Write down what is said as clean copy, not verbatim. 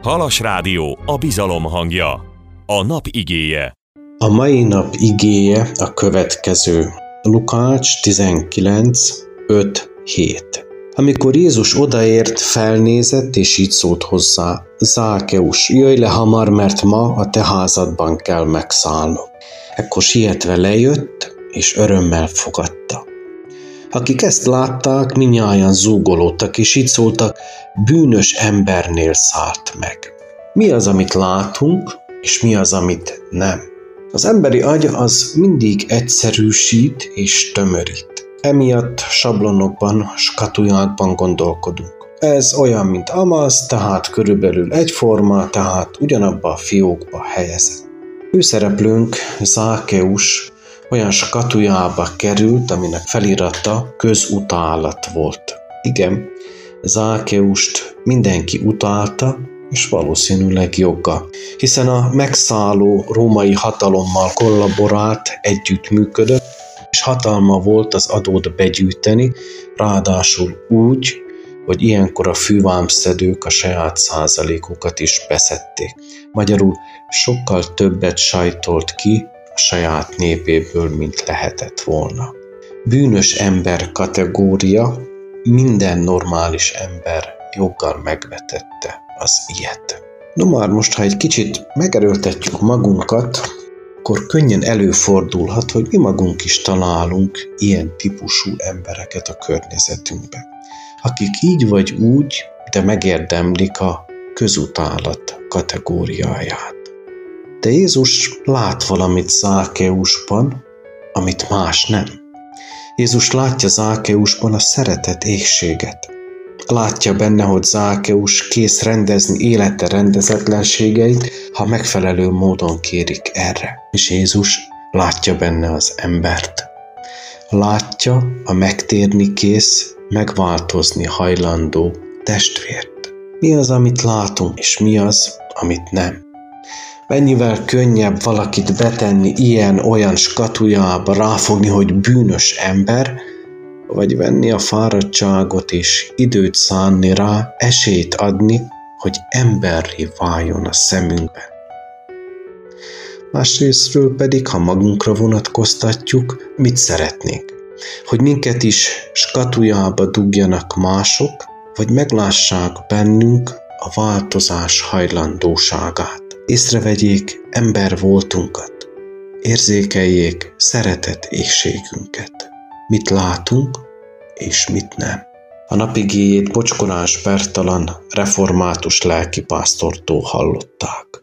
Halas Rádió, a bizalom hangja. A nap igéje. A mai nap igéje a következő. Lukács 19, 5-7. Amikor Jézus odaért, felnézett, és így szólt hozzá: Zákeus, jöjj le hamar, mert ma a te házadban kell megszállnom. Ekkor sietve lejött, és örömmel fogadta. Akik ezt látták, mindnyájan zúgolódtak, és így szóltak: bűnös embernél szállt meg. Mi az, amit látunk, és mi az, amit nem? Az emberi agy az mindig egyszerűsít és tömörít. Emiatt sablonokban, skatujákban gondolkodunk. Ez olyan, mint amaz, tehát körülbelül egyforma, tehát ugyanabba a fiókba helyezett. Főszereplőnk, Zákeus, olyan skatujába került, aminek felirata közutálat volt. Igen, Zákeust mindenki utálta, és valószínűleg joggal, hiszen a megszálló római hatalommal kollaborált, együttműködött, és hatalma volt az adót begyűjteni, ráadásul úgy, hogy ilyenkor a fűvámszedők a saját százalékokat is beszedték. Magyarul sokkal többet sajtolt ki a saját népéből, mint lehetett volna. Bűnös ember kategória, minden normális ember joggal megvetette az ilyet. No már most, ha egy kicsit megerőltetjük magunkat, akkor könnyen előfordulhat, hogy mi magunk is találunk ilyen típusú embereket a környezetünkben, akik így vagy úgy, de megérdemlik a közutálat kategóriáját. De Jézus lát valamit Zákeusban, amit más nem. Jézus látja Zákeusban a szeretet éhséget. Látja benne, hogy Zákeus kész rendezni élete rendezetlenségeit, ha megfelelő módon kérik erre. És Jézus látja benne az embert. Látja a megtérni kész, megváltozni hajlandó testvért. Mi az, amit látunk, és mi az, amit nem? Mennyivel könnyebb valakit betenni ilyen-olyan skatujába, ráfogni, hogy bűnös ember, vagy venni a fáradtságot és időt szánni rá, esélyt adni, hogy emberré váljon a szemünkben. Másrésztről pedig, ha magunkra vonatkoztatjuk, mit szeretnénk? Hogy minket is skatujába dugjanak mások, vagy meglássák bennünk a változás hajlandóságát. Észrevegyék ember voltunkat, érzékeljék szeretet éhségünket. Mit látunk, és mit nem. A napigéjét Bocskorás Bertalan református lelkipásztortól hallották.